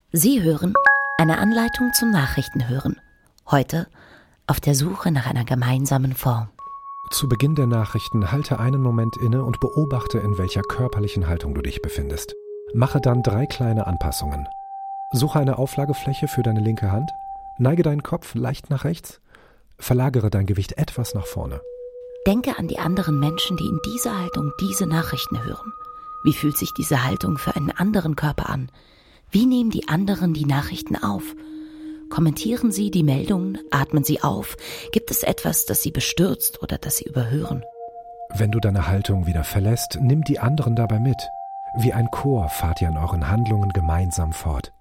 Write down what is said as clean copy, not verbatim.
Sie hören eine Anleitung zum Nachrichtenhören. Heute auf der Suche nach einer gemeinsamen Form. Zu Beginn der Nachrichten halte einen Moment inne und beobachte, in welcher körperlichen Haltung du dich befindest. Mache dann 3 kleine Anpassungen. Suche eine Auflagefläche für deine linke Hand. Neige deinen Kopf leicht nach rechts. Verlagere dein Gewicht etwas nach vorne. Denke an die anderen Menschen, die in dieser Haltung diese Nachrichten hören. Wie fühlt sich diese Haltung für einen anderen Körper an? Wie nehmen die anderen die Nachrichten auf? Kommentieren sie die Meldungen? Atmen sie auf? Gibt es etwas, das sie bestürzt oder das sie überhören? Wenn du deine Haltung wieder verlässt, nimm die anderen dabei mit. Wie ein Chor fahrt ihr an euren Handlungen gemeinsam fort.